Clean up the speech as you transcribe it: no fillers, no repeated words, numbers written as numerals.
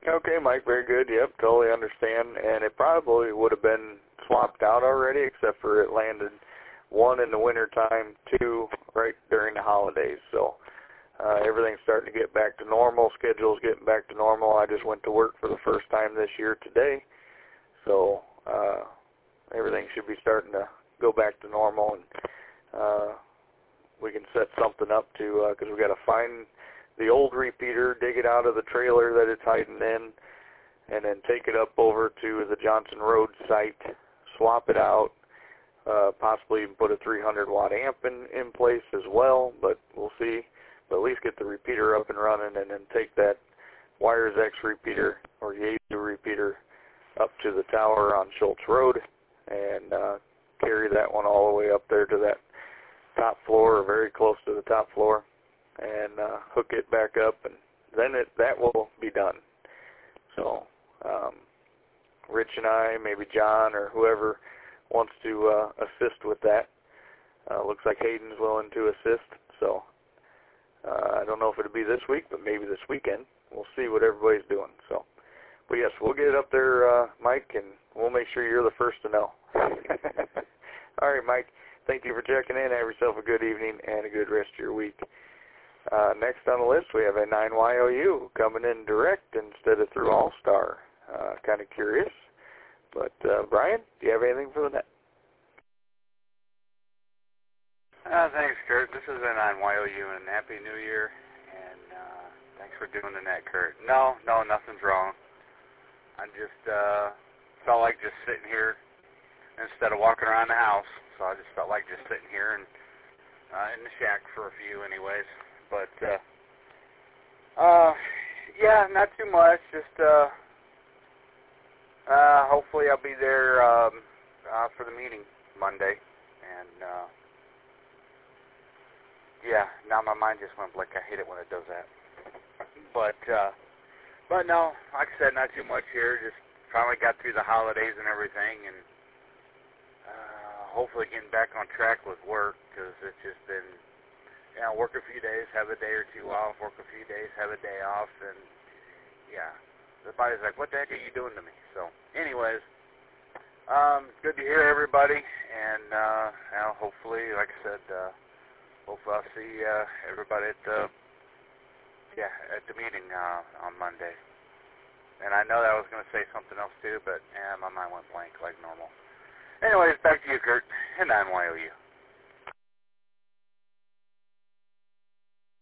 Okay, Mike, very good. Yep, totally understand. And it probably would have been swapped out already, except for it landed 1 in the wintertime, 2 right during the holidays. So everything's starting to get back to normal. Schedule's getting back to normal. I just went to work for the first time this year today. So everything should be starting to go back to normal. And we can set something up to, because we got to find the old repeater, dig it out of the trailer that it's hiding in, and then take it up over to the Johnson Road site, swap it out, possibly even put a 300-watt amp in place as well, but we'll see. But at least get the repeater up and running, and then take that Wires X repeater or Yaesu repeater up to the tower on Schultz Road and carry that one all the way up there to that top floor, or very close to the top floor, and hook it back up, and then that will be done. So Rich and I, maybe John or whoever wants to assist with that. Looks like Hayden's willing to assist, so I don't know if it'll be this week, but maybe this weekend. We'll see what everybody's doing. So, but yes, we'll get it up there, Mike, and we'll make sure you're the first to know. All right, Mike, thank you for checking in. Have yourself a good evening and a good rest of your week. Next on the list, we have a 9YOU coming in direct instead of through All-Star. Kind of curious. But, Brian, do you have anything for the net? Thanks, Kurt. This is a 9YOU, and Happy New Year. And thanks for doing the net, Kurt. No, nothing's wrong. I just felt like just sitting here instead of walking around the house. So I just felt like just sitting here and in the shack for a few anyways. But, yeah, not too much. Just, hopefully I'll be there for the meeting Monday. And, yeah, now my mind just went blank. I hate it when it does that. But no, like I said, not too much here. Just finally got through the holidays and everything, and hopefully getting back on track with work, because it's just been, work a few days, have a day or two off, work a few days, have a day off, and yeah, the body's like, what the heck are you doing to me? So, anyways, good to hear everybody, and hopefully, like I said, hopefully I'll see everybody at the meeting on Monday. And I know that I was going to say something else too, but my mind went blank like normal. Anyways, back to you, Kurt, and 9YOU.